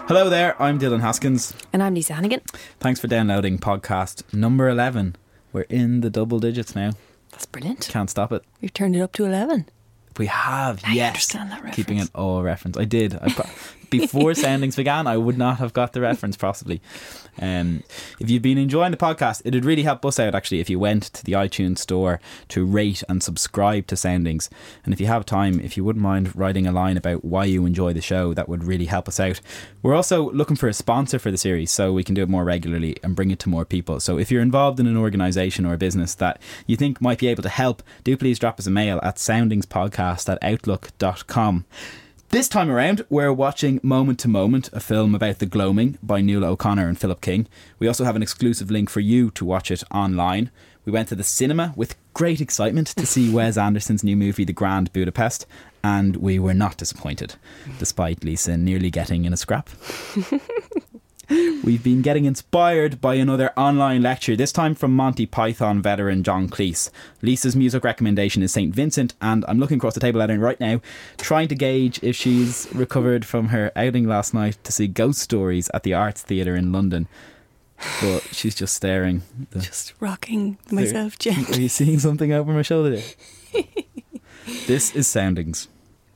Hello there, I'm Dylan Haskins. And I'm Lisa Hannigan. Thanks for downloading podcast number 11. We're in the double digits now. That's brilliant. Can't stop it. We've turned it up to 11. We have, I yes. understand that reference. Keeping it all reference. I did. Before Soundings began, I would not have got the reference possibly. If you've been enjoying the podcast, it'd really help us out actually if you went to the iTunes store to rate and subscribe to Soundings. And if you have time, if you wouldn't mind writing a line about why you enjoy the show, that would really help us out. We're also looking for a sponsor for the series so we can do it more regularly and bring it to more people. So if you're involved in an organisation or a business that you think might be able to help, do please drop us a mail at soundingspodcast@outlook.com. This time around, we're watching Moment to Moment, a film about the gloaming by Nuala O'Connor and Philip King. We also have an exclusive link for you to watch it online. We went to the cinema with great excitement to see Wes Anderson's new movie, The Grand Budapest, and we were not disappointed, despite Lisa nearly getting in a scrap. We've been getting inspired by another online lecture, this time from Monty Python veteran John Cleese. Lisa's music recommendation is St. Vincent, and I'm looking across the table at her right now, trying to gauge if she's recovered from her outing last night to see Ghost Stories at the Arts Theatre in London. But she's just staring. Just rocking myself gently. Are you seeing something over my shoulder there? This is Soundings.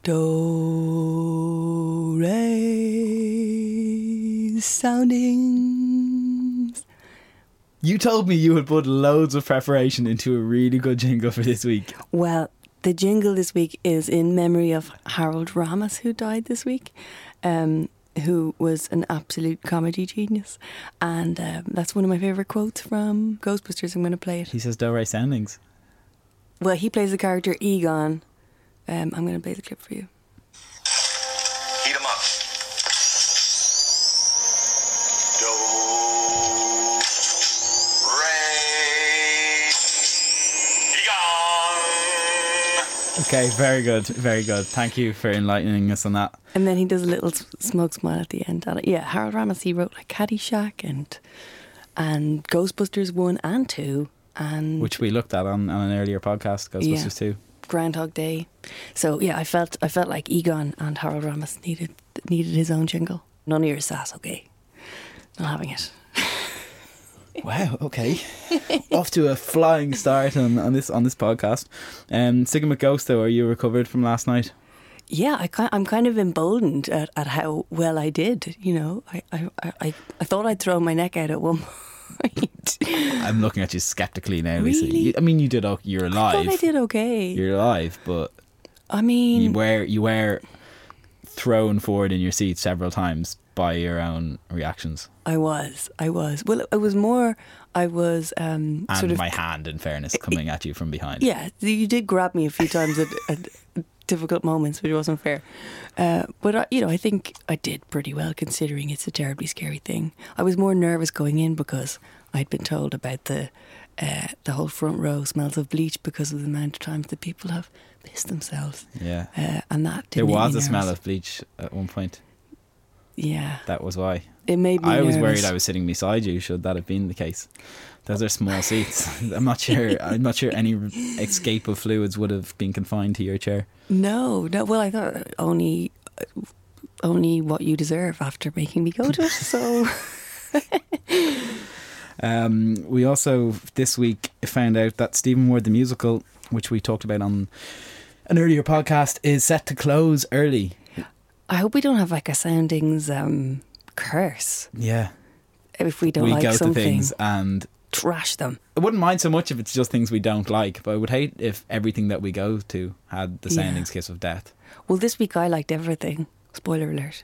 Do, re, soundings. You told me you had put loads of preparation into a really good jingle for this week. Well, the jingle this week is in memory of Harold Ramis, who died this week, who was an absolute comedy genius. And that's one of my favourite quotes from Ghostbusters. I'm going to play it. He says, do, re, soundings. Well, he plays the character Egon. I'm going to play the clip for you. Heat 'em up. Do, re, Egon. Okay, very good, very good. Thank you for enlightening us on that. And then he does a little smug smile at the end. Yeah, Harold Ramis, he wrote like Caddyshack and Ghostbusters 1 and 2. And which we looked at on an earlier podcast, Ghostbusters 2. Groundhog Day. So yeah, I felt like Egon and Harold Ramis needed his own jingle. None of your sass, okay? Not having it. Wow, okay. Off to a flying start on this podcast. Sticking with Ghost though, are you recovered from last night? Yeah, I'm kind of emboldened at how well I did. You know, I thought I'd throw my neck out at one point. I'm looking at you skeptically now, Really? Lisa. You're alive. I thought I did okay. You're alive, but I mean, you were thrown forward in your seat several times by your own reactions. I was. Well, it was more. I was and sort of my hand, in fairness, coming at you from behind. Yeah, you did grab me a few times at difficult moments, which wasn't fair. But I think I did pretty well considering it's a terribly scary thing. I was more nervous going in because I'd been told about the whole front row smells of bleach because of the amount of times that people have pissed themselves. Yeah, and that there didn't was make me a smell nervous. of bleach at one point. Yeah, That was why. it made me. I was nervous. worried I was sitting beside you. Should that have been the case? Those are small seats. I'm not sure any escape of fluids would have been confined to your chair. No. Well, I thought only what you deserve after making me go to it. So. We also this week found out that Stephen Ward the musical, which we talked about on an earlier podcast, is set to close early. I hope we don't have like a Soundings curse. Yeah, If we don't we like go to something, things and trash them. I wouldn't mind so much if it's just things we don't like, but I would hate if everything that we go to had the Soundings kiss of death. Well, this week I liked everything. Spoiler alert.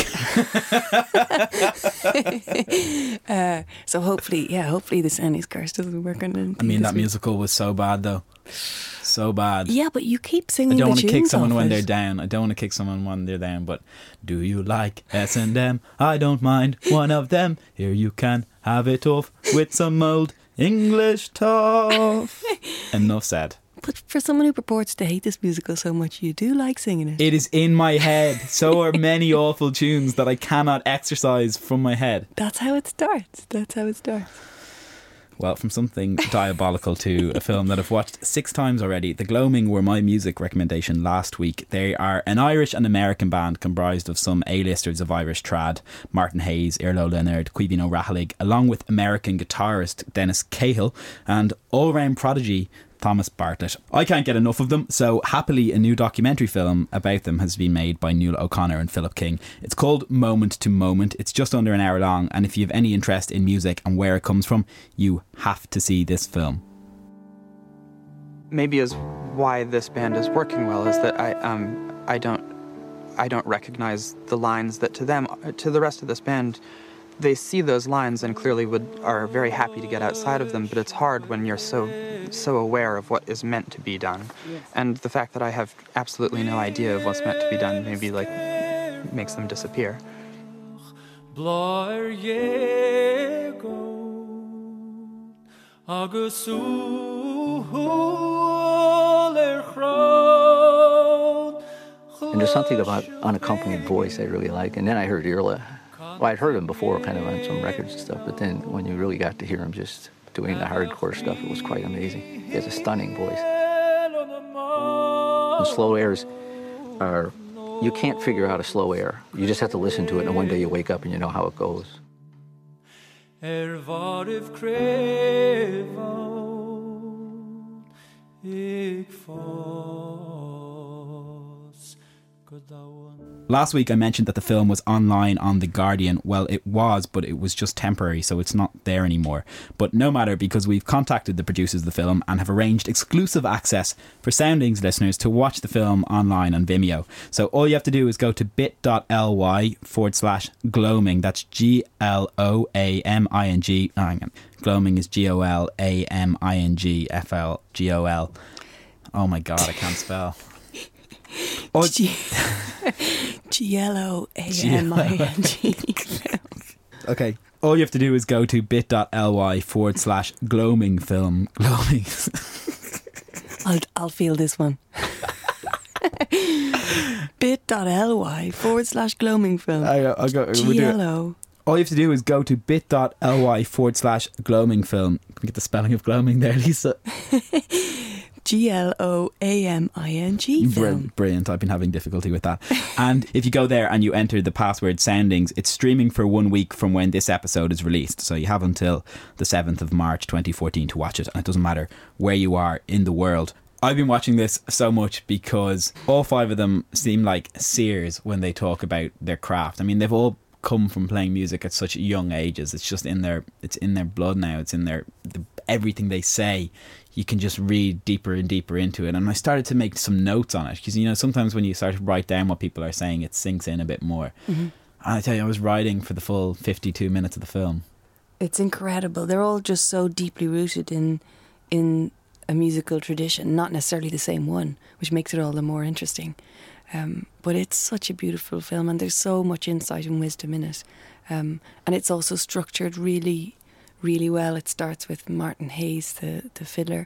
So hopefully the Soundings curse doesn't work on anything. I mean, this that week. musical was so bad though. So bad. Yeah, but you keep I singing don't the want to kick tunes someone off when it. they're down. I don't want to kick someone when they're down. But do you like S&M? I don't mind one of them. Here you can have it off with some old English toff. Enough said. But for someone who purports to hate this musical so much, you do like singing it. It is in my head. So are many awful tunes that I cannot exercise from my head. That's how it starts. Well, from something diabolical to a film that I've watched 6 times already, The Gloaming were my music recommendation last week. They are an Irish and American band comprised of some A-listers of Irish trad, Martin Hayes, Irlo Leonard, Caoimhín O'Rahillig, along with American guitarist Dennis Cahill and all-round prodigy Thomas Bartlett. I can't get enough of them, so happily a new documentary film about them has been made by Nuala O'Connor and Philip King. It's called Moment to Moment. It's just under an hour long, and if you have any interest in music and where it comes from, you have to see this film. Maybe is why this band is working well is that I don't recognize the lines that to the rest of this band, they see those lines and clearly are very happy to get outside of them, but it's hard when you're so aware of what is meant to be done. Yes. And the fact that I have absolutely no idea of what's meant to be done maybe makes them disappear. And there's something about unaccompanied voice I really like. And then I heard Irla. Well, I'd heard him before, kind of on some records and stuff, but then when you really got to hear him just doing the hardcore stuff, it was quite amazing. He has a stunning voice. And slow airs are, you can't figure out a slow air. You just have to listen to it, and one day you wake up and you know how it goes. Last week I mentioned that the film was online on The Guardian. Well, it was, but it was just temporary, so it's not there anymore. But no matter, because we've contacted the producers of the film and have arranged exclusive access for Soundings listeners to watch the film online on Vimeo. So all you have to do is go to bit.ly/gloaming. That's GLOAMING. Oh, hang on. Gloaming is GOLAMINGFLGOL. Oh my God, I can't spell. Oh, GLOAMING. Okay. All you have to do is go to bit.ly/gloaming film. Gloaming. I'll feel this one. bit.ly/gloaming film. GLO. All you have to do is go to bit.ly/gloaming film. Can we get the spelling of gloaming there, Lisa? GLOAMING film. Brilliant. I've been having difficulty with that. And if you go there and you enter the password Soundings, it's streaming for 1 week from when this episode is released. So you have until the 7th of March 2014 to watch it. And it doesn't matter where you are in the world. I've been watching this so much because all 5 of them seem like seers when they talk about their craft. I mean, they've all come from playing music at such young ages. It's just in their blood now. It's in everything they say. You can just read deeper and deeper into it. And I started to make some notes on it because, you know, sometimes when you start to write down what people are saying, it sinks in a bit more. Mm-hmm. And I tell you, I was writing for the full 52 minutes of the film. It's incredible. They're all just so deeply rooted in a musical tradition, not necessarily the same one, which makes it all the more interesting. But it's such a beautiful film, and there's so much insight and wisdom in it. And it's also structured really, really well. It starts with Martin Hayes, the fiddler,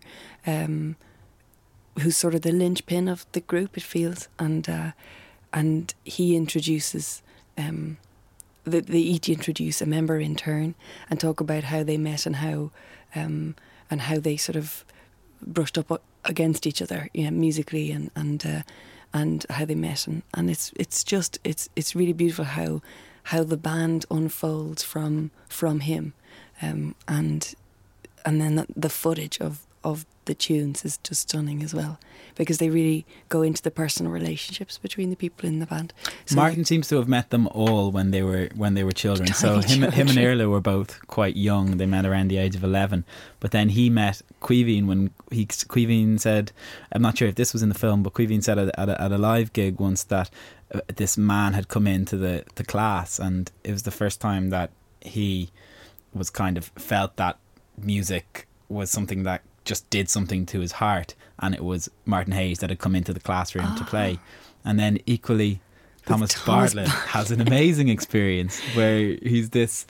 who's sort of the linchpin of the group, it feels, and he introduces they each introduce a member in turn and talk about how they met and how they sort of brushed up against each other, you know, musically and how they met, and it's really beautiful how the band unfolds from him. And then the footage of the tunes is just stunning as well, because they really go into the personal relationships between the people in the band. So Martin seems to have met them all when they were children. So him and Irla were both quite young. They met around the age of 11. But then he met Caoimhín when Caoimhín said, I'm not sure if this was in the film, but Caoimhín said at a live gig once that this man had come into the class, and it was the first time that he was kind of felt that music was something that just did something to his heart, and it was Martin Hayes that had come into the classroom to play. And then equally Thomas Bartlett has an amazing experience where he's this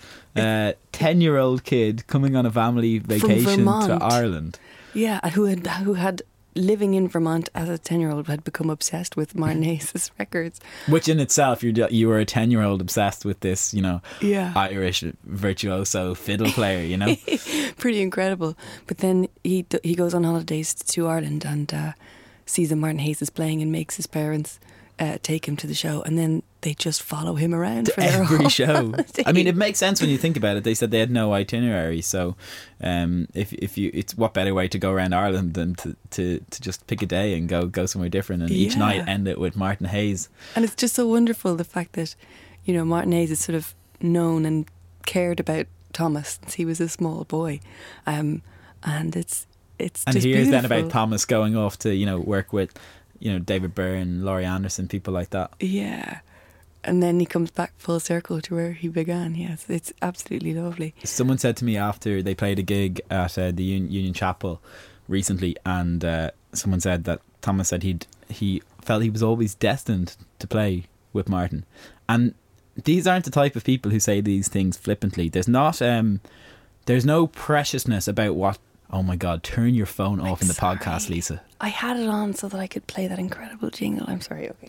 10-year-old kid coming on a family vacation to Ireland. Yeah, who had living in Vermont as a 10-year-old, had become obsessed with Martin Hayes' records. Which in itself, you were a 10-year-old obsessed with this, Yeah. Irish virtuoso fiddle player, Pretty incredible. But then he goes on holidays to Ireland and sees that Martin Hayes is playing and makes his parents take him to the show, and then they just follow him around for their every whole show. holiday. I mean, it makes sense when you think about it. They said they had no itinerary, so if you, it's what better way to go around Ireland than to just pick a day and go somewhere different, and each night end it with Martin Hayes. And it's just so wonderful, the fact that Martin Hayes is sort of known and cared about Thomas since he was a small boy, and it's And just here's beautiful. then about Thomas going off to work with David Byrne, Laurie Anderson, people like that. Yeah. And then he comes back full circle to where he began. Yes, it's absolutely lovely. Someone said to me after they played a gig at the Union Chapel recently, and someone said that Thomas said he felt he was always destined to play with Martin. And these aren't the type of people who say these things flippantly. There's no preciousness about what. Oh my God, turn your phone off in the podcast, Lisa. I had it on so that I could play that incredible jingle. I'm sorry, okay.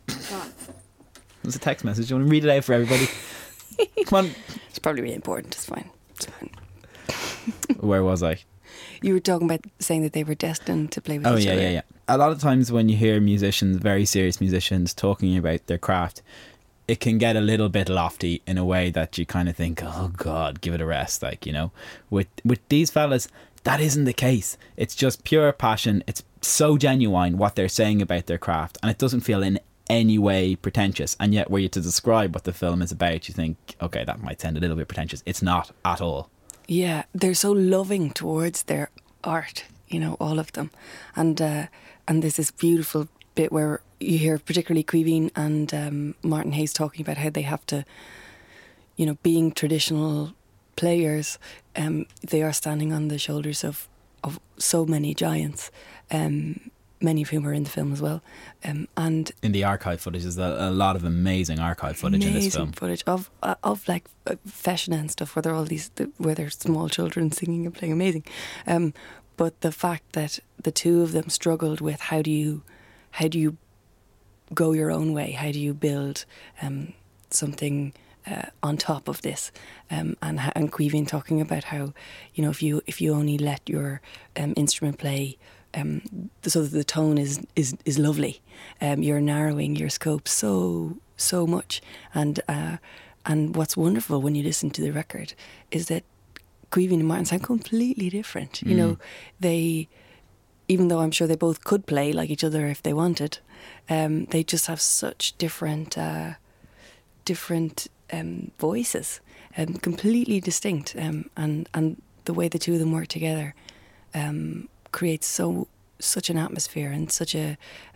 It was a text message. You want to read it out for everybody? Come on. It's probably really important. It's fine. It's fine. Where was I? You were talking about saying that they were destined to play with each other. Yeah. A lot of times when you hear musicians, very serious musicians, talking about their craft, it can get a little bit lofty in a way that you kind of think, oh God, give it a rest. With these fellas, that isn't the case. It's just pure passion. It's so genuine what they're saying about their craft, and it doesn't feel in any way pretentious. And yet, were you to describe what the film is about, you think, okay, that might sound a little bit pretentious. It's not at all. Yeah, they're so loving towards their art, all of them. And there's this beautiful bit where you hear particularly Caoimhín and Martin Hayes talking about how they have to, being traditional players, they are standing on the shoulders of so many giants, many of whom are in the film as well. And in the archive footage, there's a lot of amazing archive footage in this film. Footage of like Feshna and stuff, where there are all these, where there's small children singing and playing, amazing. But the fact that the two of them struggled with how do you go your own way? How do you build something on top of this? And Caoimhín talking about how if you only let your instrument play so that the tone is lovely, you're narrowing your scope so much. And what's wonderful when you listen to the record is that Caoimhín and Martin sound completely different. They, even though I'm sure they both could play like each other if they wanted, they just have such different voices, completely distinct, and the way the two of them work together creates such an atmosphere and such a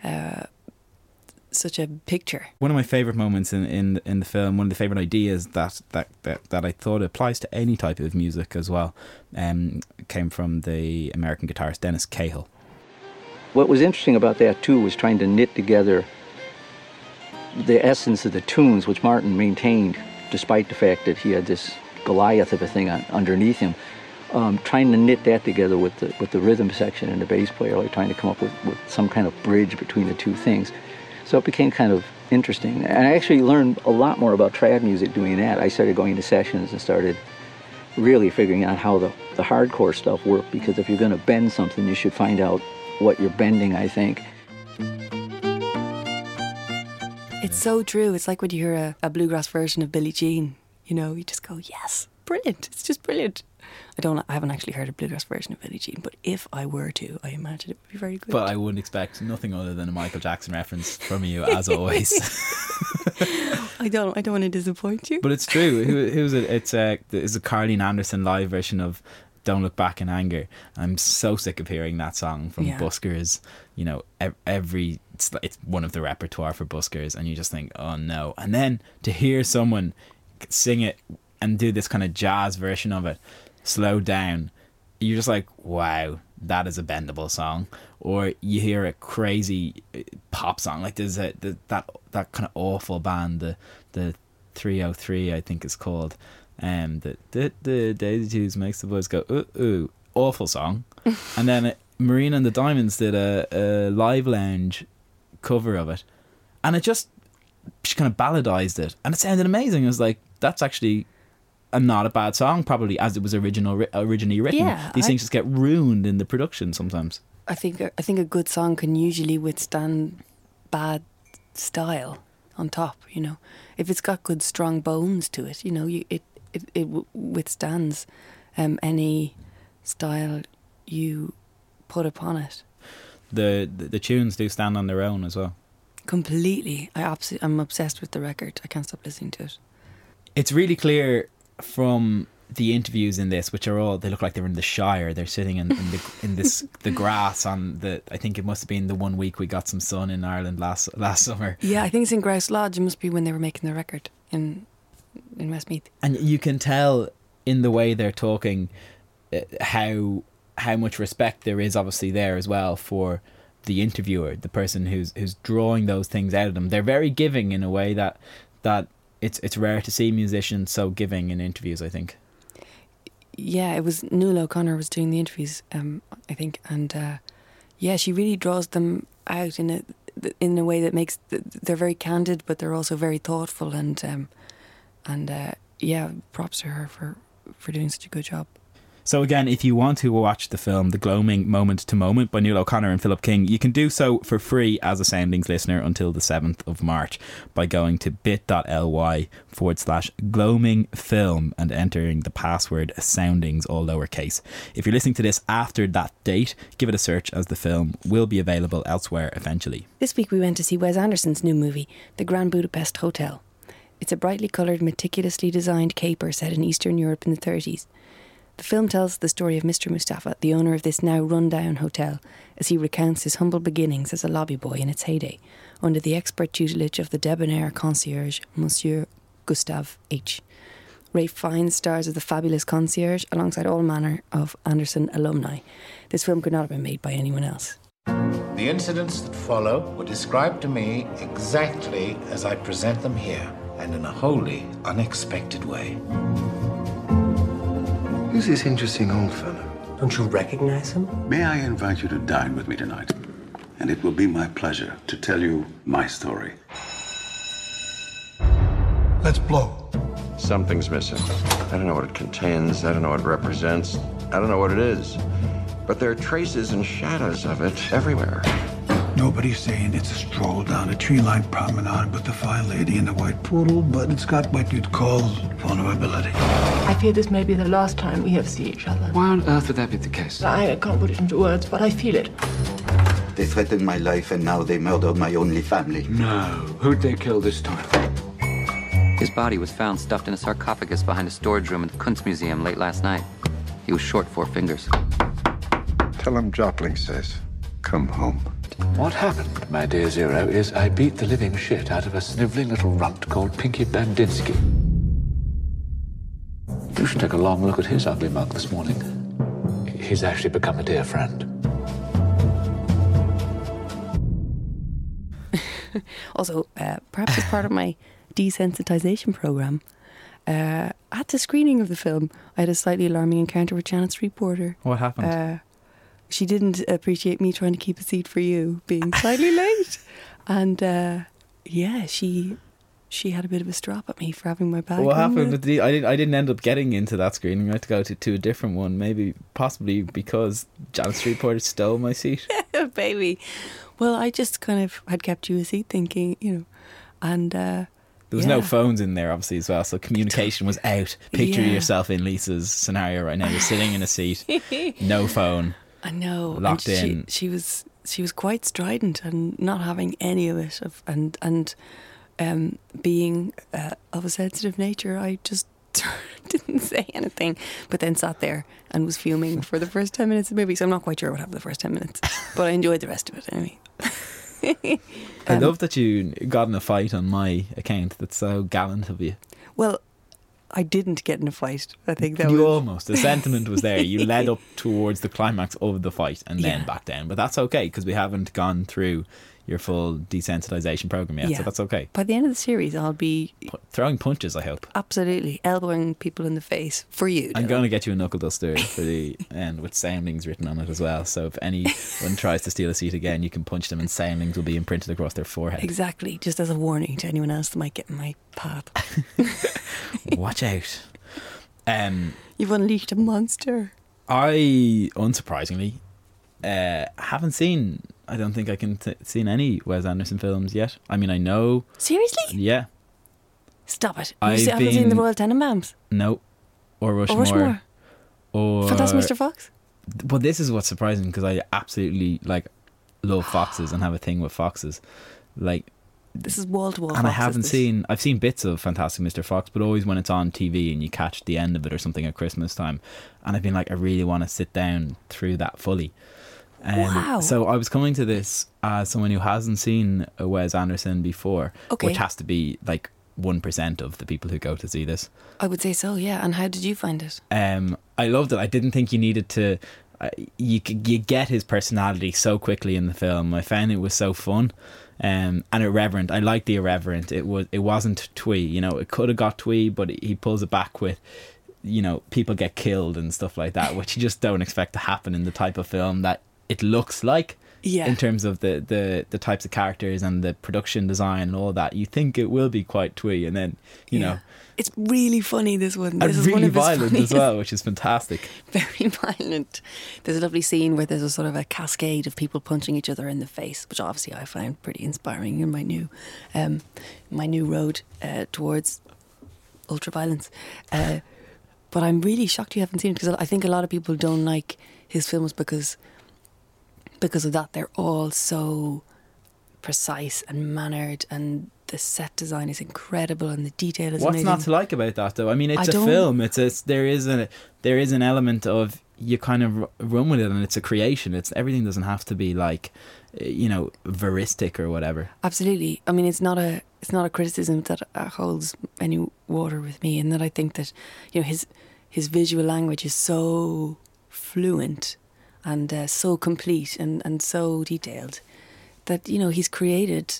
picture. One of my favourite moments in the film, one of the favourite ideas that I thought applies to any type of music as well, came from the American guitarist Dennis Cahill. What was interesting about that too was trying to knit together the essence of the tunes, which Martin maintained despite the fact that he had this Goliath of a thing underneath him. Trying to knit that together with the rhythm section and the bass player, like trying to come up with some kind of bridge between the two things. So it became kind of interesting. And I actually learned a lot more about trad music doing that. I started going to sessions and started really figuring out how the hardcore stuff worked, because if you're going to bend something, you should find out what you're bending, I think. It's so true. It's like when you hear a bluegrass version of Billie Jean, you just go, yes, brilliant. It's just brilliant. I haven't actually heard a bluegrass version of Billie Jean, but if I were to, I imagine it would be very good. But I wouldn't expect nothing other than a Michael Jackson reference from you, as always. I don't want to disappoint you. But it's true. Who's it? It's a Carleen Anderson live version of Don't Look Back in Anger. I'm so sick of hearing that song from buskers. It's one of the repertoire for buskers, and you just think, oh no. And then to hear someone sing it and do this kind of jazz version of it, slowed down, you're just like, wow, that is a bendable song. Or you hear a crazy pop song, like there's that kind of awful band, the 303, I think it's called, the Daisy Dukes makes the boys go ooh ooh, awful song. And then Marina and the Diamonds did a Live Lounge cover of it, and she kind of balladized it, and it sounded amazing. I was like, that's actually not a bad song, probably, as it was originally written. Yeah, These things just get ruined in the production sometimes. I think a good song can usually withstand bad style on top. You know, if it's got good strong bones to it, you know, it withstands any style you put upon it. The tunes do stand on their own as well. Completely. I'm obsessed with the record. I can't stop listening to it. It's really clear from the interviews in this, which are all, they look like they're in the Shire. They're sitting in the grass on the, I think it must have been the 1 week we got some sun in Ireland last summer. Yeah, I think it's in Grouse Lodge. It must be when they were making the record in Westmeath. And you can tell in the way they're talking how much respect there is obviously there as well for the interviewer, the person who's drawing those things out of them. They're very giving in a way that it's rare to see musicians so giving in interviews, I think. Yeah, it was Nuala O'Connor was doing the interviews, I think, and she really draws them out in a way that makes they're very candid, but they're also very thoughtful, and props to her for doing such a good job. So again, if you want to watch the film The Gloaming Moment to Moment by Nuala O'Connor and Philip King, you can do so for free as a Soundings listener until the 7th of March by going to bit.ly/gloaming film and entering the password Soundings, all lowercase. If you're listening to this after that date, give it a search, as the film will be available elsewhere eventually. This week we went to see Wes Anderson's new movie, The Grand Budapest Hotel. It's a brightly coloured, meticulously designed caper set in Eastern Europe in the 30s. The film tells the story of Mr. Mustafa, the owner of this now run-down hotel, as he recounts his humble beginnings as a lobby boy in its heyday, under the expert tutelage of the debonair concierge, Monsieur Gustave H. Ralph Fiennes stars as the fabulous concierge, alongside all manner of Anderson alumni. This film could not have been made by anyone else. The incidents that follow were described to me exactly as I present them here, and in a wholly unexpected way. Who's this interesting old fellow? Don't you recognize him? May I invite you to dine with me tonight? And it will be my pleasure to tell you my story. Let's blow. Something's missing. I don't know what it contains. I don't know what it represents. I don't know what it is. But there are traces and shadows of it everywhere. Nobody's saying it's a stroll down a tree-lined promenade with the fine lady in the white poodle, but it's got what you'd call vulnerability. I fear this may be the last time we have seen each other. Why on earth would that be the case? I can't put it into words, but I feel it. They threatened my life, and now they murdered my only family. No. Who'd they kill this time? His body was found stuffed in a sarcophagus behind a storage room at the Kunstmuseum late last night. He was short 4 fingers. Tell him Jopling says, come home. What happened, my dear Zero, is I beat the living shit out of a sniveling little runt called Pinky Bandinsky. You should take a long look at his ugly mug this morning. He's actually become a dear friend. Also, perhaps as part of my desensitization program, at the screening of the film, I had a slightly alarming encounter with Janet Street Porter. What happened? She didn't appreciate me trying to keep a seat for you, being slightly late. And she had a bit of a strop at me for having my bag. What happened with I didn't end up getting into that screening. I had to go to a different one, possibly because Janet Street Porter stole my seat. Baby. Well, I just kind of had kept you a seat thinking, and there was no phones in there, obviously, as well, so communication was out. Picture yourself in Lisa's scenario right now. You're sitting in a seat, no phone. I know. Locked in. She was quite strident and not having any of it, and being of a sensitive nature, I just didn't say anything, but then sat there and was fuming for the first 10 minutes of the movie. So I'm not quite sure what happened the first 10 minutes, but I enjoyed the rest of it anyway. I love that you got in a fight on my account. That's so gallant of you. Well, I didn't get in a fight. I think that you almost. The sentiment was there. You led up towards the climax of the fight and then back down. But that's okay, because we haven't gone through your full desensitization program yet, so that's okay. By the end of the series, I'll be throwing punches, I hope. Absolutely. Elbowing people in the face for you. I'm going to get you a knuckle duster for the end with soundings written on it as well. So if anyone tries to steal a seat again, you can punch them and soundings will be imprinted across their forehead. Exactly. Just as a warning to anyone else that might get in my path. Watch out. You've unleashed a monster. I, unsurprisingly, haven't seen... I don't think I can seen any Wes Anderson films yet. I mean, I know... Seriously? Yeah. Stop it. You haven't seen The Royal Tenenbaums? No. Or Rushmore. Or Fantastic Mr. Fox? Well, this is what's surprising, because I absolutely love foxes and have a thing with foxes. This is wall to wall. And I've seen bits of Fantastic Mr. Fox, but always when it's on TV and you catch the end of it or something at Christmas time, and I've been like, I really want to sit down through that fully. Wow. So I was coming to this as someone who hasn't seen a Wes Anderson before, which has to be 1% of the people who go to see this. I would say so, yeah. And how did you find it? I loved it. I didn't think you needed to... you get his personality so quickly in the film. I found it was so fun and irreverent. I like the irreverent. It wasn't twee. It could have got twee, but he pulls it back with... people get killed and stuff like that, which you just don't expect to happen in the type of film that it looks like. Yeah. In terms of the types of characters and the production design and all that, you think it will be quite twee, and then you know it's really funny. This one, this is really one of violent as well, which is fantastic. Very violent. There's a lovely scene where there's a sort of a cascade of people punching each other in the face, which obviously I find pretty inspiring in my new road towards ultra-violence. But I'm really shocked you haven't seen it, because I think a lot of people don't like his films because of that. They're all so precise and mannered, and the set design is incredible, and the detail is amazing. What's not to like about that, though? I mean, it's a film. There is an element of you kind of run with it, and it's a creation. Everything doesn't have to be veristic or whatever. Absolutely. I mean, it's not a criticism that holds any water with me, in that I think that his visual language is so fluent and so complete and so detailed that he's created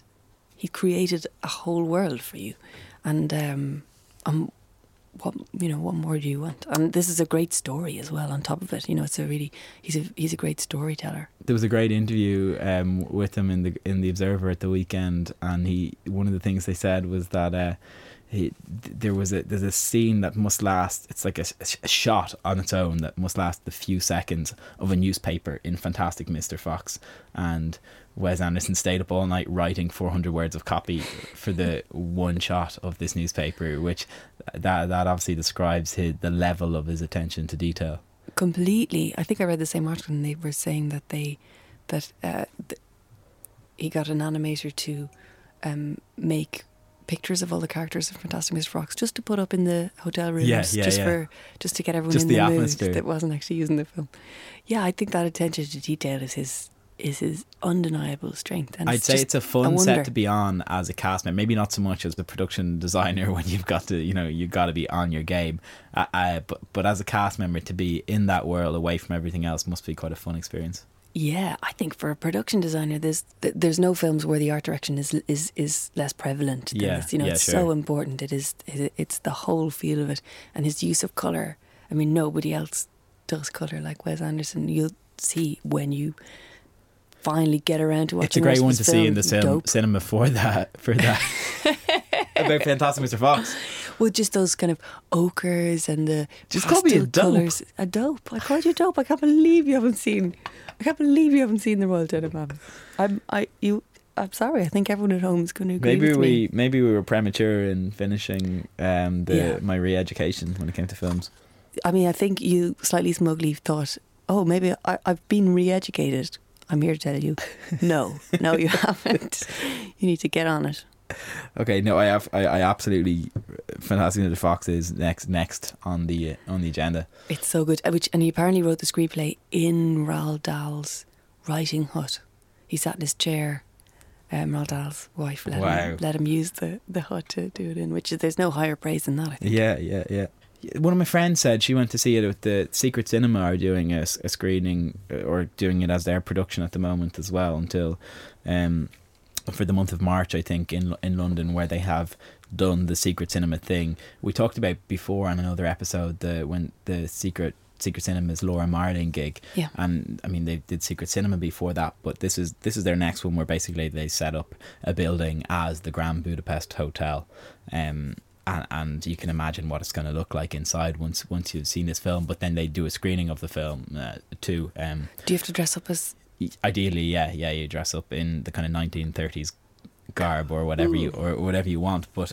a whole world for you, and what more do you want? And this is a great story as well. On top of it, he's a great storyteller. There was a great interview with him in the Observer at the weekend, and one of the things they said was that there's a scene that must last. It's like a shot on its own that must last the few seconds of a newspaper in Fantastic Mr. Fox, and Wes Anderson stayed up all night writing 400 words of copy for the one shot of this newspaper, which that obviously describes the level of his attention to detail. Completely. I think I read the same article, and they were saying that he got an animator to make pictures of all the characters in Fantastic Mr. Fox just to put up in the hotel rooms, just to get everyone in the mood that wasn't actually using the film. Yeah, I think that attention to detail is his undeniable strength. And I'd say it's a fun set to be on as a cast member. Maybe not so much as the production designer when you've got to, you've got to be on your game. But as a cast member, to be in that world away from everything else must be quite a fun experience. Yeah, I think for a production designer, there's no films where the art direction is less prevalent than this. It's so important. It's the whole feel of it, and his use of colour. I mean, nobody else does colour like Wes Anderson. You'll see when you finally get around to watching. It's a great one to see in the cinema for that about Fantastic Mr. Fox. Well, just those kind of ochres and the just call me a dope. Colours. A dope. I called you dope. I can't believe you haven't seen The Royal Tenenbaums. I'm sorry. I think everyone at home is going to agree with me. Maybe we were premature in finishing my re-education when it came to films. I mean, I think you slightly smugly thought, oh, maybe I've been re-educated. I'm here to tell you, no, you haven't. You need to get on it. Okay, no, I absolutely. Fantastic Mr. Fox is next on the agenda. It's so good. And he apparently wrote the screenplay in Roald Dahl's writing hut. He sat in his chair. Roald Dahl's wife let him use the hut to do it in, which there's no higher praise than that, I think. Yeah. One of my friends said she went to see it with the Secret Cinema are doing a screening or doing it as their production at the moment as well until for the month of March, I think, in London, where they have done the Secret Cinema thing. We talked about before on another episode when the Secret Cinema's Laura Marling gig. Yeah. And I mean, they did Secret Cinema before that, but this is their next one, where basically they set up a building as the Grand Budapest Hotel. And you can imagine what it's going to look like inside once you've seen this film. But then they do a screening of the film too. Do you have to dress up as? Ideally, yeah. You dress up in the kind of 1930s garb or whatever you want. But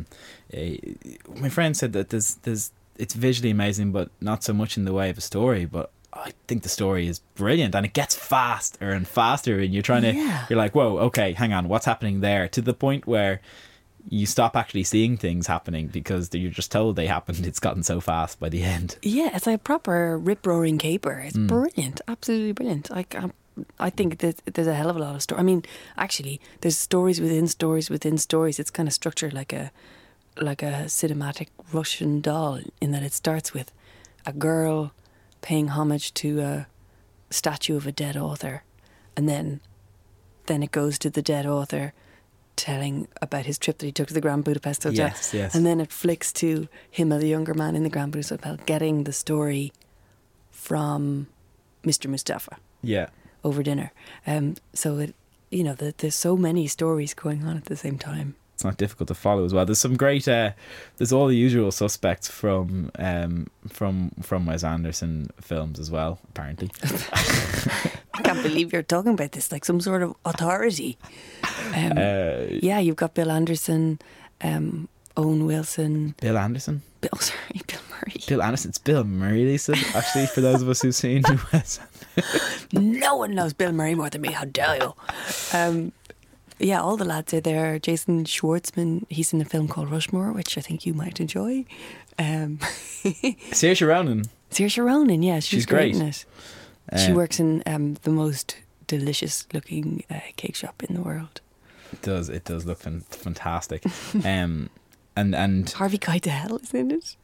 my friend said that it's visually amazing, but not so much in the way of a story. But I think the story is brilliant, and it gets faster and faster, and you're trying to, you're like, whoa, okay, hang on, what's happening there? To the point where you stop actually seeing things happening because you're just told they happened. It's gotten so fast by the end. Yeah, it's like a proper rip-roaring caper. It's brilliant, absolutely brilliant. I think that there's a hell of a lot of story. I mean, actually, there's stories within stories within stories. It's kind of structured like a cinematic Russian doll, in that it starts with a girl paying homage to a statue of a dead author, and then it goes to the dead author telling about his trip that he took to the Grand Budapest Hotel. Yes. And then it flicks to him as a younger man in the Grand Budapest Hotel getting the story from Mr. Mustafa. Yeah. Over dinner. So it, there's so many stories going on at the same time. It's not difficult to follow as well. There's some great there's all the usual suspects from Wes Anderson films as well, apparently. I can't believe you're talking about this like some sort of authority. Yeah, you've got Bill Anderson, Owen Wilson. Bill Anderson? Bill Murray. Bill Anderson. It's Bill Murray, Lisa. Actually, for those of us who've seen Wes Anderson. No one knows Bill Murray more than me. How dare you? Yeah, all the lads are there. Jason Schwartzman, he's in a film called Rushmore, which I think you might enjoy. Saoirse Ronan. Saoirse Ronan, yeah, she's great in it. She works in the most delicious looking cake shop in the world. It does look fantastic. And Harvey Keitel is in it.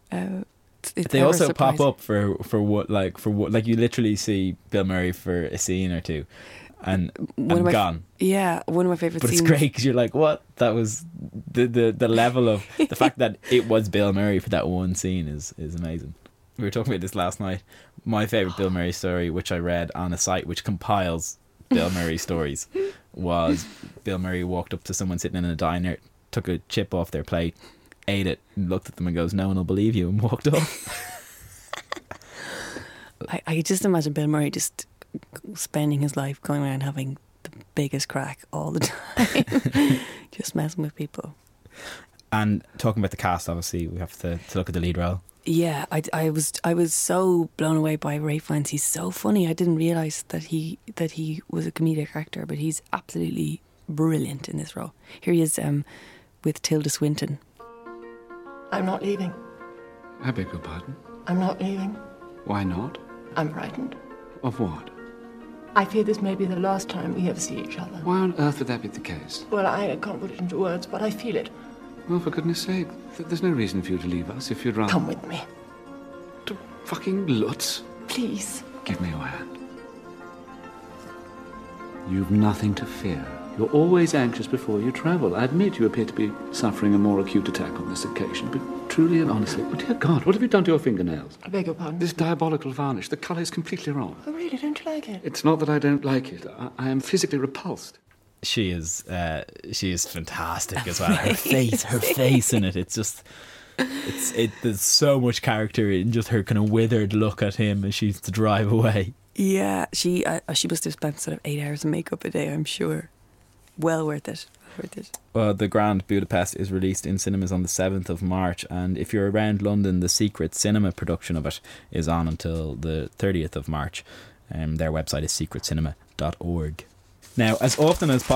They also pop up for what you literally see Bill Murray for a scene or two, and gone. Yeah, one of my favourite scenes. But it's great because you're like, what? That was the level of the fact that it was Bill Murray for that one scene is amazing. We were talking about this last night. My favourite Bill Murray story, which I read on a site which compiles Bill Murray stories, was Bill Murray walked up to someone sitting in a diner, took a chip off their plate, ate it, and looked at them and goes, "No one will believe you," and walked off. I just imagine Bill Murray just spending his life going around having the biggest crack all the time, just messing with people. And talking about the cast, obviously, we have to look at the lead role. Yeah, I was so blown away by Ralph Fiennes. He's so funny. I didn't realise that he was a comedic actor, but he's absolutely brilliant in this role. Here he is with Tilda Swinton. I'm not leaving. I beg your pardon? I'm not leaving. Why not? I'm frightened. Of what? I fear this may be the last time we ever see each other. Why on earth would that be the case? Well, I can't put it into words, but I feel it. Well, for goodness sake, there's no reason for you to leave us if you'd rather... Come with me. To fucking Lutz? Please. Give me your hand. You've nothing to fear. You're always anxious before you travel. I admit you appear to be suffering a more acute attack on this occasion, but truly and honestly, oh dear God, what have you done to your fingernails? I beg your pardon? This diabolical varnish. The colour is completely wrong. Oh, really? Don't you like it? It's not that I don't like it. I am physically repulsed. She is fantastic as well. Her face in it. It's just, there's so much character in just her kind of withered look at him as she's to drive away. Yeah, she must have spent sort of 8 hours of makeup a day, I'm sure. Well worth it. Well, the Grand Budapest is released in cinemas on the 7th of March, and if you're around London, the Secret Cinema production of it is on until the 30th of March. Their website is secretcinema.org. Now, as often as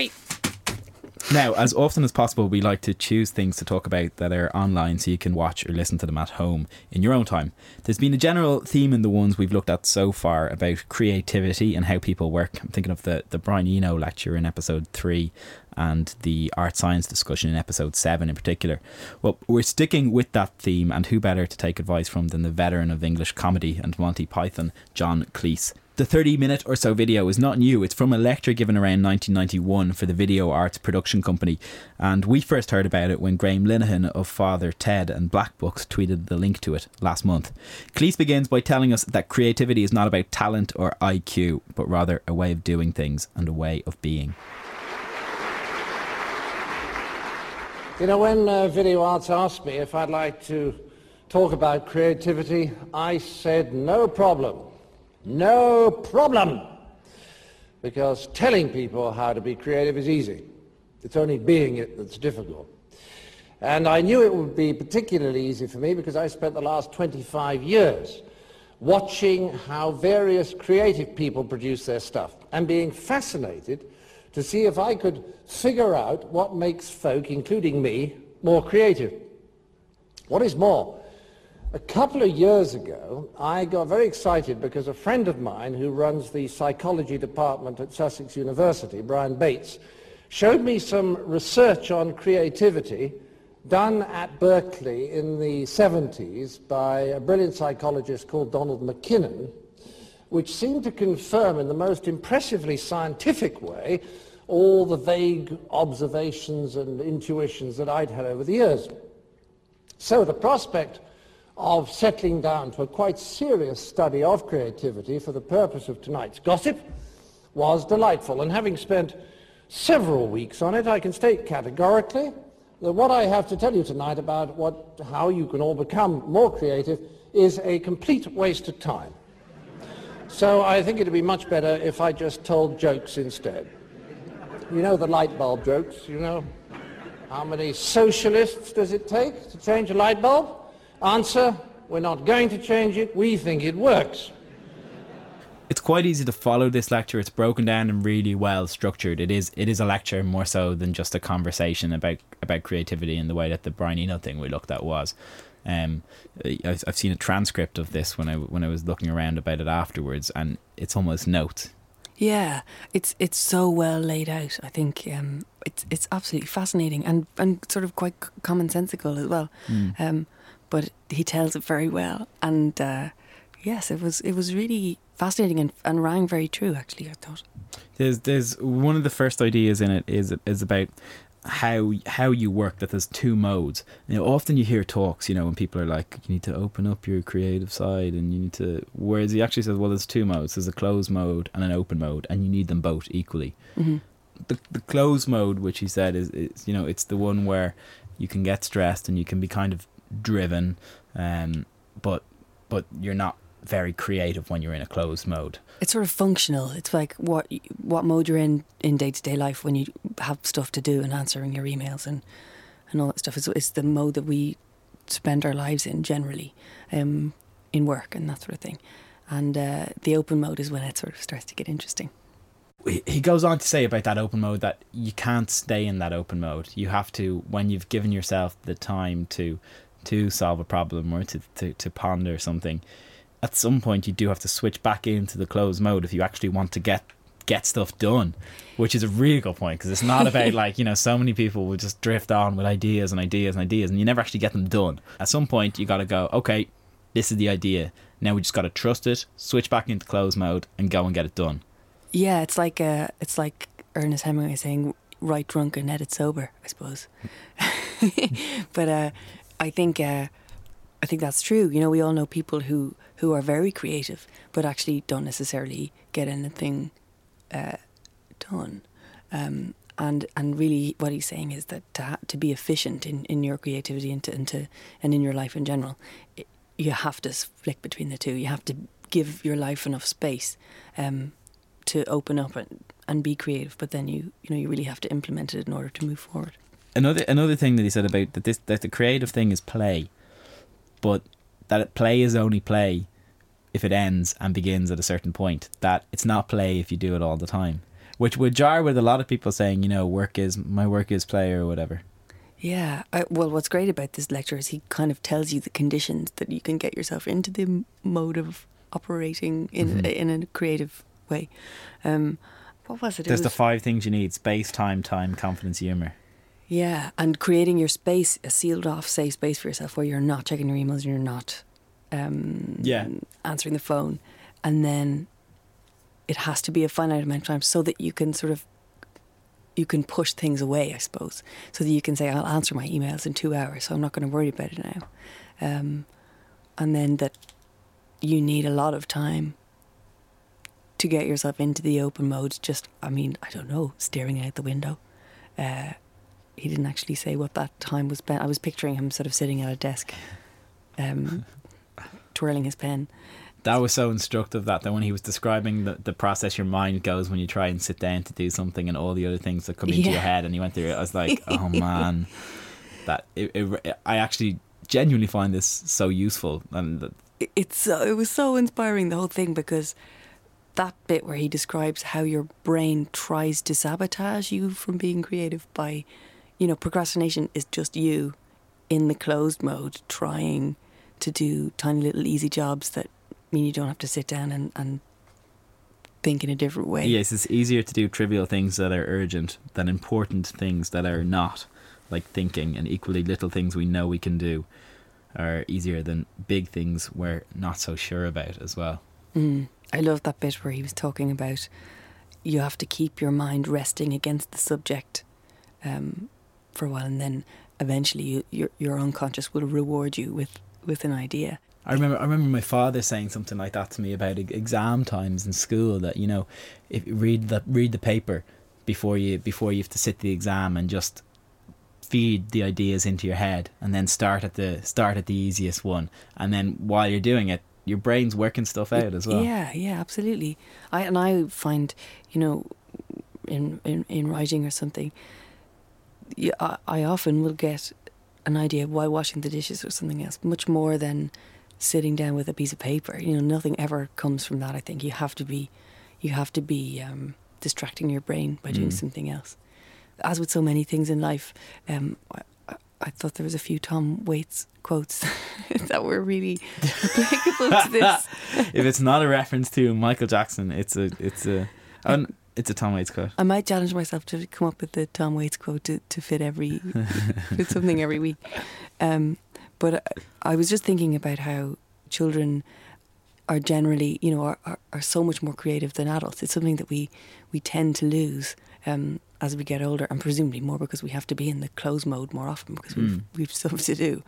possible, we like to choose things to talk about that are online so you can watch or listen to them at home in your own time. There's been a general theme in the ones we've looked at so far about creativity and how people work. I'm thinking of the Brian Eno lecture in episode 3 and the art science discussion in episode 7 in particular. Well, we're sticking with that theme, and who better to take advice from than the veteran of English comedy and Monty Python, John Cleese. The 30-minute or so video is not new. It's from a lecture given around 1991 for the Video Arts Production Company, and we first heard about it when Graham Linehan of Father Ted and Black Books tweeted the link to it last month. Cleese begins by telling us that creativity is not about talent or IQ, but rather a way of doing things and a way of being. You know, when Video Arts asked me if I'd like to talk about creativity, I said no problem. No problem! Because telling people how to be creative is easy. It's only being it that's difficult. And I knew it would be particularly easy for me because I spent the last 25 years watching how various creative people produce their stuff and being fascinated to see if I could figure out what makes folk, including me, more creative. What is more, a couple of years ago, I got very excited because a friend of mine who runs the psychology department at Sussex University, Brian Bates, showed me some research on creativity done at Berkeley in the 70s by a brilliant psychologist called Donald McKinnon, which seemed to confirm in the most impressively scientific way all the vague observations and intuitions that I'd had over the years. So the prospect of settling down to a quite serious study of creativity for the purpose of tonight's gossip was delightful. And having spent several weeks on it, I can state categorically that what I have to tell you tonight about how you can all become more creative is a complete waste of time. So I think it would be much better if I just told jokes instead. You know the light bulb jokes, you know? How many socialists does it take to change a light bulb? Answer, we're not going to change it, we think it works. It's quite easy to follow this lecture. It's broken down and really well structured. It is a lecture more so than just a conversation about creativity in the way that the Brian Eno thing we looked at was. I've seen a transcript of this when I was looking around about it afterwards, and it's almost notes. Yeah, it's so well laid out. I think it's absolutely fascinating and sort of quite commonsensical as well. But he tells it very well, and yes, it was really fascinating and rang very true. Actually, I thought. There's one of the first ideas in it is about how you work. That there's two modes. You know, often you hear talks, you know, when people are like, you need to open up your creative side, and you need to. Whereas he actually says, well, there's two modes. There's a closed mode and an open mode, and you need them both equally. Mm-hmm. The closed mode, which he said is you know, it's the one where you can get stressed and you can be kind of driven, but you're not very creative when you're in a closed mode. It's sort of functional. It's like what mode you're in day-to-day life when you have stuff to do and answering your emails and all that stuff. It's the mode that we spend our lives in generally, in work and that sort of thing. And the open mode is when it sort of starts to get interesting. He goes on to say about that open mode that you can't stay in that open mode. You have to, when you've given yourself the time to solve a problem or to ponder something, at some point you do have to switch back into the closed mode if you actually want to get stuff done, which is a really good point, because it's not about like, you know, so many people will just drift on with ideas and ideas and ideas and you never actually get them done. At some point you got to go, okay, this is the idea, now we just got to trust it, switch back into closed mode and go and get it done. Yeah, it's like Ernest Hemingway saying, write drunk and edit sober, I suppose. But I think that's true. You know, we all know people who are very creative but actually don't necessarily get anything done. And really what he's saying is that to be efficient in your creativity and in your life in general, you have to flick between the two. You have to give your life enough space to open up and be creative, but then you really have to implement it in order to move forward. Another thing that he said about that the creative thing is play, but that play is only play if it ends and begins at a certain point. That it's not play if you do it all the time, which would jar with a lot of people saying, you know, my work is play or whatever. Yeah, well, what's great about this lecture is he kind of tells you the conditions that you can get yourself into the mode of operating in a creative way. What was it? There's the 5 things you need: space, time, confidence, humour. Yeah, and creating your space, a sealed off safe space for yourself where you're not checking your emails and you're not answering the phone, and then it has to be a finite amount of time so that you can push things away, I suppose, so that you can say, I'll answer my emails in 2 hours, so I'm not going to worry about it now. And then that you need a lot of time to get yourself into the open mode. Just, I don't know, staring out the window. He didn't actually say what that time was spent. I was picturing him sort of sitting at a desk, twirling his pen. That was so instructive, that when he was describing the process your mind goes when you try and sit down to do something and all the other things that come into your head, and he went through it, I was like, oh man, I actually genuinely find this so useful. And it was so inspiring, the whole thing, because that bit where he describes how your brain tries to sabotage you from being creative by, procrastination is just you in the closed mode trying to do tiny little easy jobs that mean you don't have to sit down and think in a different way. Yes, it's easier to do trivial things that are urgent than important things that are not, like thinking, and equally little things we know we can do are easier than big things we're not so sure about as well. I love that bit where he was talking about you have to keep your mind resting against the subject for a while, and then eventually your unconscious will reward you with an idea. I remember my father saying something like that to me about exam times in school, that if you read the paper before you have to sit the exam, and just feed the ideas into your head, and then start at the easiest one, and then while you're doing it, your brain's working stuff out as well. Yeah, absolutely. I find, in writing or something, I often will get an idea while washing the dishes or something else, much more than sitting down with a piece of paper. Nothing ever comes from that. I think you have to be distracting your brain by doing something else. As with so many things in life, I thought there was a few Tom Waits quotes that were really applicable to this. If it's not a reference to Michael Jackson, it's a Tom Waits quote. I might challenge myself to come up with the Tom Waits quote to fit fit something every week. But I was just thinking about how children are generally, are so much more creative than adults. It's something that we tend to lose as we get older, and presumably more because we have to be in the closed mode more often because we've stuff to do.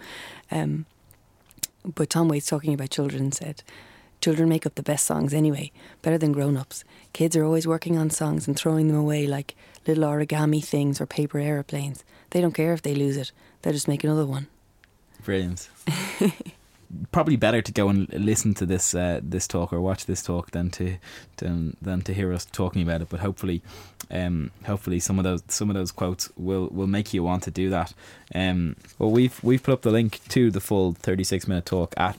But Tom Waits, talking about children, said, "Children make up the best songs anyway, better than grown-ups. Kids are always working on songs and throwing them away like little origami things or paper aeroplanes. They don't care if they lose it. They'll just make another one." Brilliant. Probably better to go and listen to this talk or watch this talk than to hear us talking about it. But hopefully some of those quotes will make you want to do that. Well, we've put up the link to the full 36-minute talk at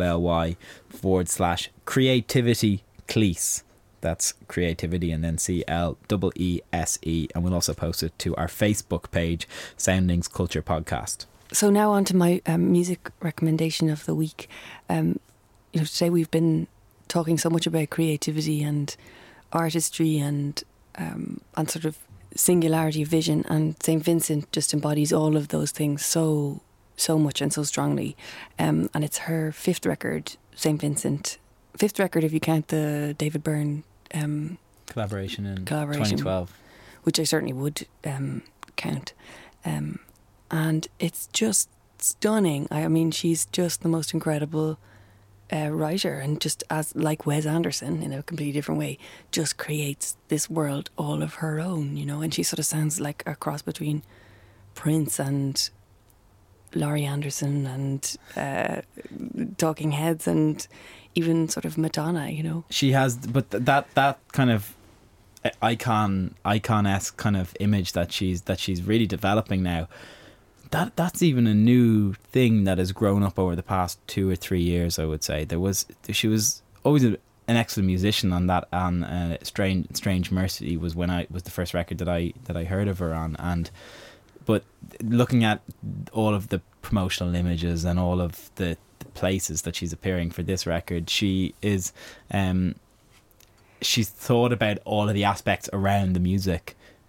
bit.ly/creativity Cleese. That's creativity and then CLEESE, and we'll also post it to our Facebook page, Soundings Culture Podcast. So now on to my music recommendation of the week. Today we've been talking so much about creativity and artistry and sort of singularity of vision, and St. Vincent just embodies all of those things so much and so strongly. And it's her fifth record, St. Vincent. Fifth record if you count the David Byrne collaboration in 2012. Which I certainly would count. And it's just stunning. I mean, she's just the most incredible writer, and just as like Wes Anderson in a completely different way, just creates this world all of her own, and she sort of sounds like a cross between Prince and Laurie Anderson and Talking Heads and even sort of Madonna, She has, but that kind of icon-esque kind of image that she's really developing now. That's even a new thing that has grown up over the past 2 or 3 years, I would say. She was always an excellent musician on that, and Strange Mercy was the first record that I heard of her on, but looking at all of the promotional images and all of the places that she's appearing for this record, she's thought about all of the aspects around the music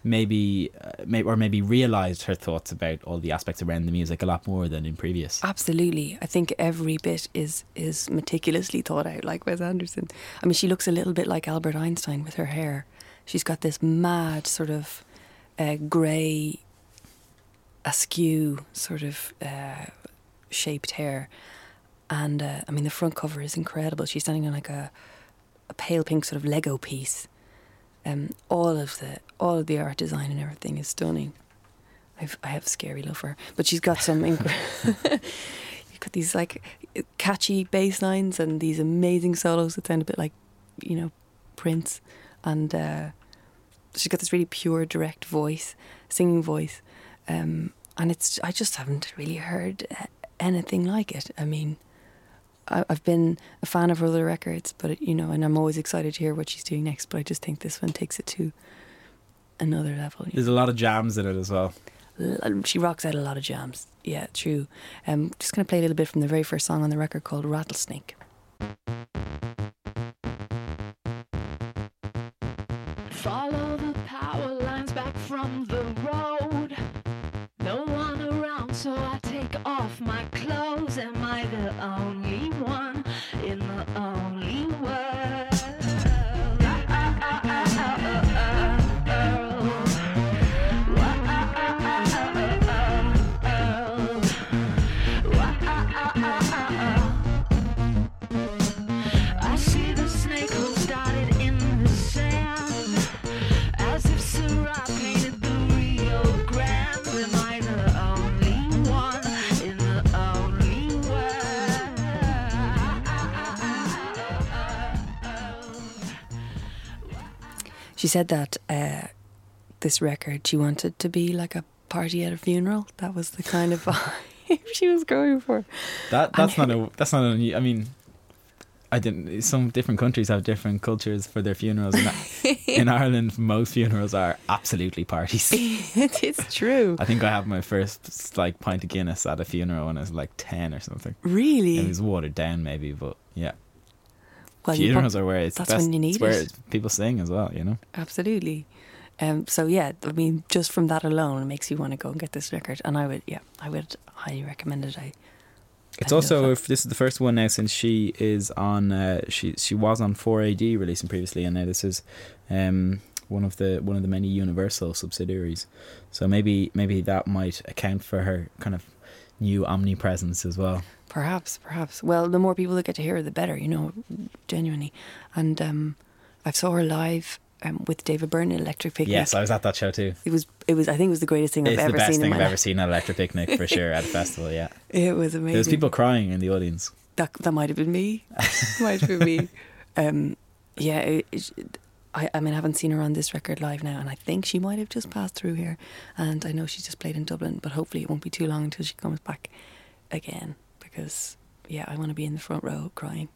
maybe realised her thoughts about all the aspects around the music a lot more than in previous. Absolutely. I think every bit is meticulously thought out, like Wes Anderson. I mean, she looks a little bit like Albert Einstein with her hair. She's got this mad sort of grey, askew sort of shaped hair. And I mean, the front cover is incredible. She's standing on like a pale pink sort of Lego piece. All of the art design and everything is stunning. I have scary love for her, but she's got some. You've got these like catchy bass lines and these amazing solos that sound a bit like, Prince, and she's got this really pure, direct voice, singing voice, and I just haven't really heard anything like it. I mean, I've been a fan of her other records, but and I'm always excited to hear what she's doing next. But I just think this one takes it to another level. There's a lot of jams in it as well. She rocks out a lot of jams. Yeah, true. Just going to play a little bit from the very first song on the record called Rattlesnake. Follow the power lines back from the road. No one around, so I take off my clothes. Am I the only one in the only world? I see the snake who started in the sand, as if Syrah painted the Rio Grande. Am I the only one in the only world? She said that this record, she wanted to be like a party at a funeral. That was the kind of vibe she was going for. That's not I mean, some different countries have different cultures for their funerals. In Ireland, most funerals are absolutely parties. It's true. I think I had my first pint of Guinness at a funeral when I was 10 or something. Really? It was watered down maybe, but yeah. Well, funerals are where it's that's best. when you need it's where it. people sing as well, Absolutely. So yeah, I mean, just from that alone, it makes you want to go and get this record. And I would highly recommend it. It's also, if this is the first one now since she is on, she was on 4AD releasing previously, and now this is one of the many Universal subsidiaries. So maybe that might account for her kind of new omnipresence as well. Perhaps. Well, the more people that get to hear her, the better. Genuinely. And I saw her live with David Byrne at Electric Picnic. Yes, I was at that show too. It was. I think it was the greatest thing I've ever seen. It's the best thing in my I've life. ever seen at Electric Picnic for sure at a festival. Yeah, it was amazing. There was people crying in the audience. That might have been me. I mean, I haven't seen her on this record live now, and I think she might have just passed through here. And I know she's just played in Dublin, but hopefully it won't be too long until she comes back again, because I want to be in the front row crying.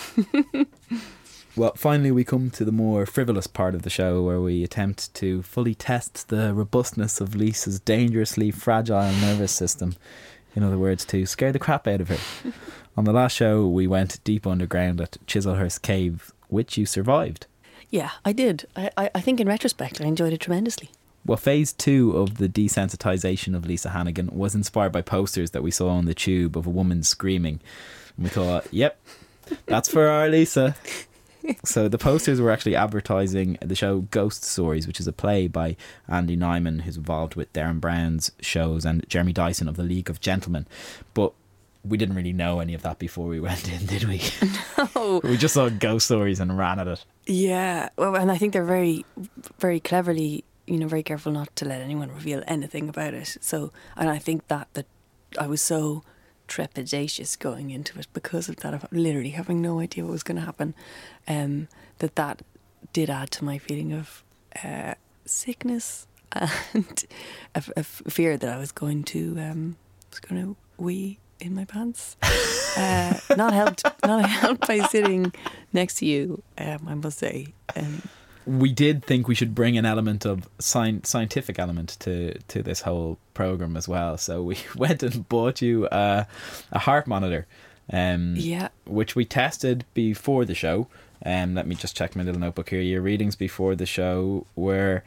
Well, finally we come to the more frivolous part of the show, where we attempt to fully test the robustness of Lisa's dangerously fragile nervous system. In other words, to scare the crap out of her. On the last show, we went deep underground at Chislehurst Cave, which you survived. Yeah, I did. I think in retrospect, I enjoyed it tremendously. Well, phase 2 of the desensitisation of Lisa Hannigan was inspired by posters that we saw on the tube of a woman screaming. And we thought, yep, that's for our Lisa. So the posters were actually advertising the show Ghost Stories, which is a play by Andy Nyman, who's involved with Darren Brown's shows, and Jeremy Dyson of the League of Gentlemen. But we didn't really know any of that before we went in, did we? No. We just saw Ghost Stories and ran at it. Yeah, well, and I think they're very, very cleverly, very careful not to let anyone reveal anything about it. So, and I think that I was so trepidatious going into it because of that, of literally having no idea what was going to happen, that did add to my feeling of sickness and a fear that I was going to wee in my pants. Not helped by sitting next to you, I must say. We did think we should bring an element of scientific element to this whole program as well. So we went and bought you a heart monitor, which we tested before the show. Let me just check my little notebook here. Your readings before the show were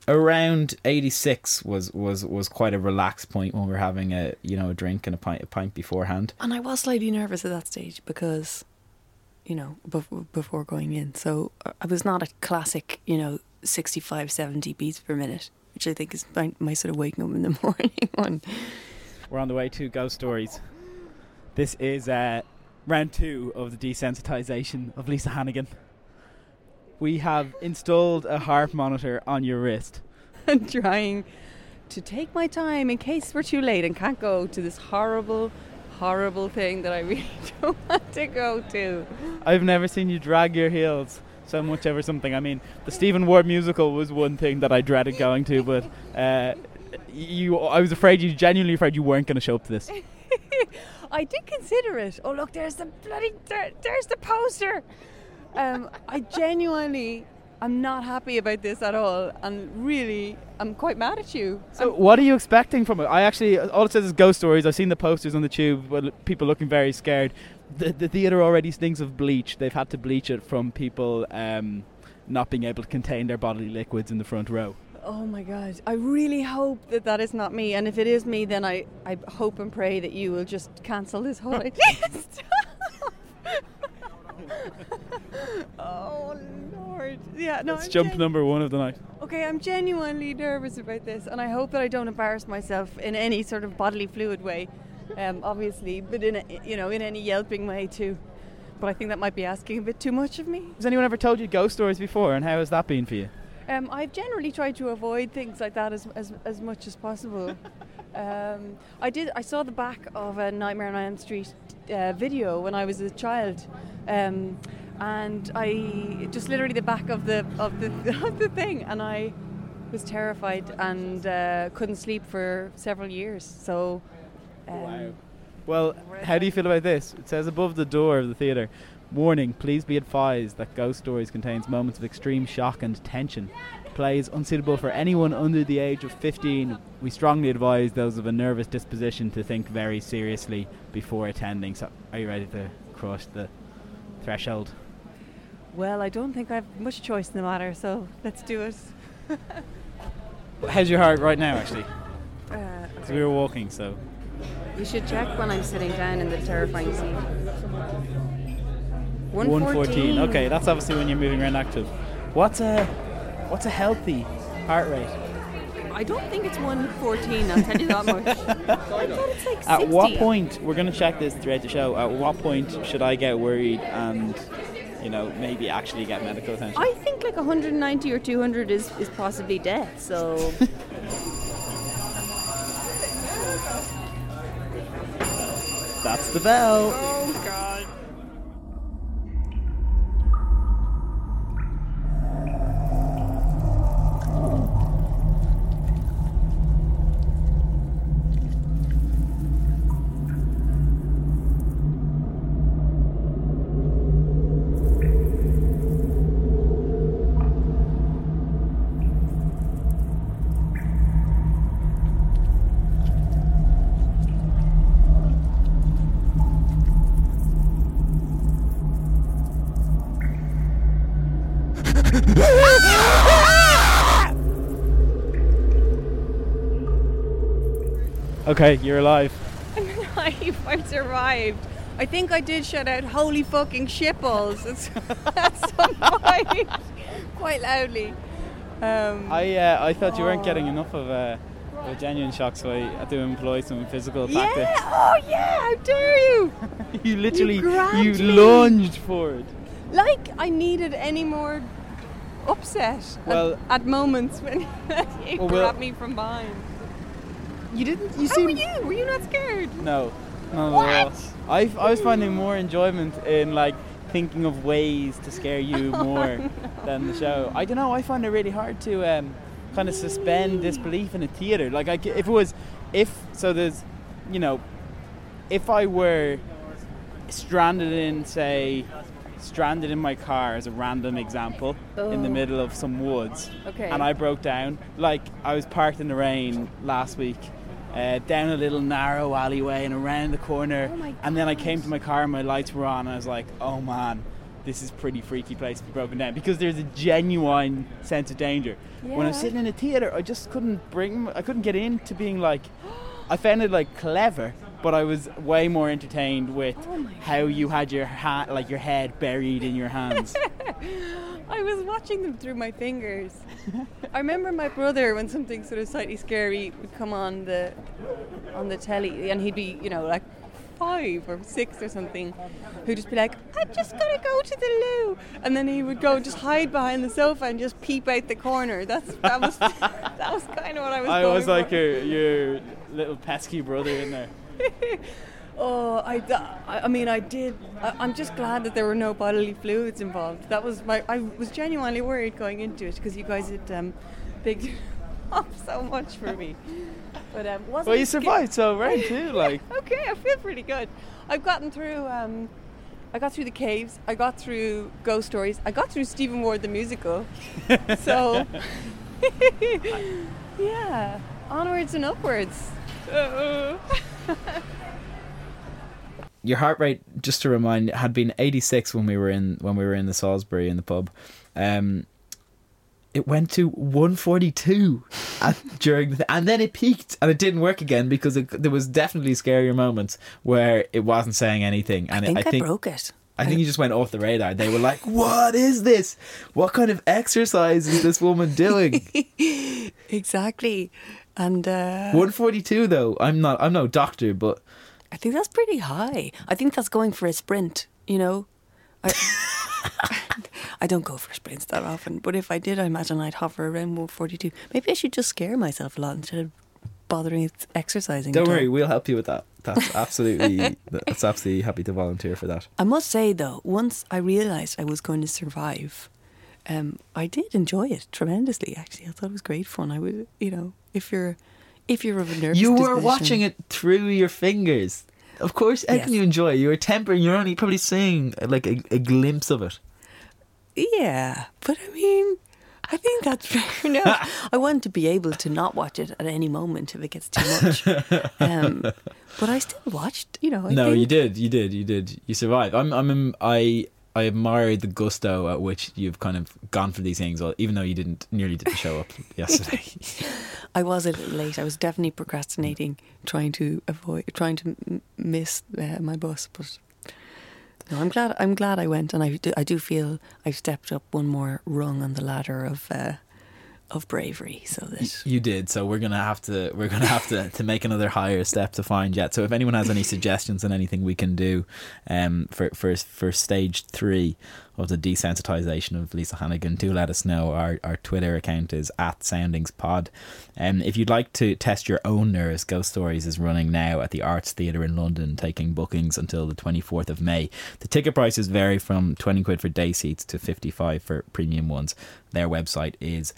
around 86 was quite a relaxed point when we were having a drink and a pint beforehand. And I was slightly nervous at that stage because, before going in. So I was not a classic, 65, 70 beats per minute, which I think is my sort of waking up in the morning one. We're on the way to Ghost Stories. This is round 2 of the desensitization of Lisa Hannigan. We have installed a heart monitor on your wrist. I'm trying to take my time in case we're too late and can't go to this horrible, horrible thing that I really don't want to go to. I've never seen you drag your heels so much over something. I mean, the Stephen Ward musical was one thing that I dreaded going to, but I was genuinely afraid you weren't going to show up to this. I did consider it. Oh, look, there's the poster. I genuinely am not happy about this at all, and really I'm quite mad at you. So what are you expecting from it? All it says is Ghost Stories. I've seen the posters on the tube, people looking very scared. The theatre already stinks of bleach. They've had to bleach it from people not being able to contain their bodily liquids in the front row. Oh my God, I really hope that is not me, and if it is me, then I hope and pray that you will just cancel this whole idea. Oh Lord. Yeah, no. It's jump number 1 of the night. Okay, I'm genuinely nervous about this, and I hope that I don't embarrass myself in any sort of bodily fluid way, obviously, but in any yelping way too. But I think that might be asking a bit too much of me. Has anyone ever told you ghost stories before, and how has that been for you? I've generally tried to avoid things like that as much as possible. I saw the back of a Nightmare on Elm Street video when I was a child, and I just literally the back of the thing, and I was terrified and couldn't sleep for several years. So, wow. Well, how do you feel about this? It says above the door of the theatre, "Warning, please be advised that Ghost Stories contains moments of extreme shock and tension. Play is unsuitable for anyone under the age of 15. We strongly advise those of a nervous disposition to think very seriously before attending." So, are you ready to cross the threshold? Well, I don't think I have much choice in the matter, so let's do it. How's your heart right now, actually? Okay. So we were walking, so... You should check when I'm sitting down in the terrifying seat. 114. Okay, that's obviously when you're moving around active. What's a healthy heart rate? I don't think it's 114, I'll tell you that much. I thought it's like 60. At what point, we're going to check this throughout the show, at what point should I get worried and, maybe actually get medical attention? I think like 190 or 200 is possibly death, so... That's the bell. Oh, God. Okay, you're alive. I'm alive. I've survived. I think I did shout out "holy fucking shitballs" at some point, quite loudly. I thought you weren't getting enough of a genuine shock, so I had to employ some physical tactics. Yeah! Oh yeah! How dare you! You literally you lunged forward. Like I needed any more upset at moments when you grabbed me from behind. You didn't? How were you? Were you not scared? No, not at all. I was finding more enjoyment in thinking of ways to scare you more than the show. I don't know. I find it really hard to kind of suspend disbelief in a theatre. If I were stranded in my car, as a random example, in the middle of some woods, and I broke down, I was parked in the rain last week, down a little narrow alleyway and around the corner, and then I came to my car and my lights were on and I was like, oh man, this is a pretty freaky place to be broken down, because there's a genuine sense of danger. When I was sitting in a theatre, I just couldn't get into being like, I found it like clever, but I was way more entertained with how you had your your head buried in your hands. I was watching them through my fingers. I remember my brother, when something sort of slightly scary would come on the telly, and he'd be, like 5 or 6 or something, who'd just be like, I'm just gonna go to the loo, and then he would go just hide behind the sofa and just peep out the corner. That was kind of what I was. I going was like for. your little pesky brother in there. Oh, I mean, I did. I'm just glad that there were no bodily fluids involved. I was genuinely worried going into it, because you guys had bigged up so much for me. But wasn't. Well, you survived, so right too. Like, okay, I feel pretty good. I've gotten through. I got through the caves. I got through Ghost Stories. I got through Stephen Ward the musical. So, yeah, onwards and upwards. Your heart rate, just to remind, had been 86 when we were in the Salisbury in the pub. It went to 142 during and then it peaked, and it didn't work again, because there was definitely scarier moments where it wasn't saying anything. And I think I broke it. I think you just went off the radar. They were like, "What is this? What kind of exercise is this woman doing?" Exactly. And 142 though. I'm no doctor, but I think that's pretty high. I think that's going for a sprint, I don't go for sprints that often, but if I did, I imagine I'd hover around 142. Maybe I should just scare myself a lot instead of bothering with exercising. Don't worry, we'll help you with that. That's absolutely happy to volunteer for that. I must say though, once I realised I was going to survive, I did enjoy it tremendously. Actually, I thought it was great fun. I would, if you're of a nervous you were disposition, watching it through your fingers. Of course, how can you enjoy it? You were tempering. You're only probably seeing like a glimpse of it. Yeah, but I mean, I think that's fair enough. I want to be able to not watch it at any moment if it gets too much. But I still watched, You did. You survived. I admire the gusto at which you've kind of gone for these things, even though you nearly didn't show up yesterday. I was a little late. I was definitely procrastinating, trying to miss my bus. But no, I'm glad I went, and I do feel I've stepped up one more rung on the ladder of bravery. So that you did. So we're gonna have to make another higher step to find yet. So if anyone has any suggestions on anything we can do, for stage 3 of the desensitization of Lisa Hannigan, do let us know. Our Twitter account is @soundingspod. If you'd like to test your own nerves, Ghost Stories is running now at the Arts Theatre in London, taking bookings until the 24th of May. The ticket prices vary from £20 for day seats to £55 for premium ones. Their website is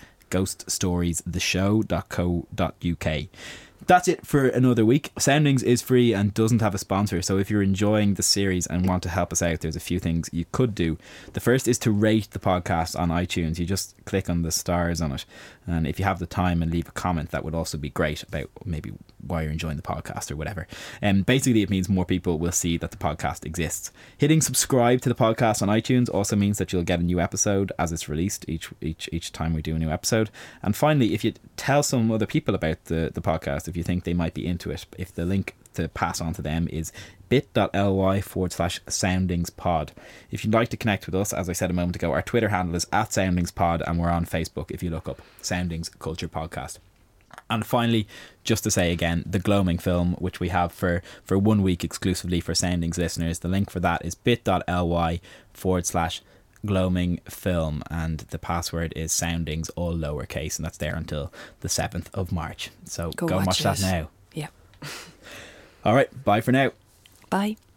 ghoststoriestheshow.co.uk. That's it for another week. Soundings is free and doesn't have a sponsor, so if you're enjoying the series and want to help us out, there's a few things you could do. The first is to rate the podcast on iTunes. You just click on the stars on it, and if you have the time and leave a comment, that would also be great about maybe why you're enjoying the podcast or whatever. Basically, it means more people will see that the podcast exists. Hitting subscribe to the podcast on iTunes also means that you'll get a new episode as it's released each time we do a new episode. And finally, if you tell some other people about the podcast, if you think they might be into it, if the link to pass on to them is bit.ly/soundingspod. If you'd like to connect with us, as I said a moment ago, our Twitter handle is @soundingspod, and we're on Facebook if you look up Soundings Culture Podcast. And finally, just to say again, the Gloaming film, which we have for 1 week exclusively for Soundings listeners, the link for that is bit.ly/Gloaming film, and the password is Soundings, all lowercase, and that's there until the 7th of March. So go watch that now. Yeah. All right, bye for now. Bye.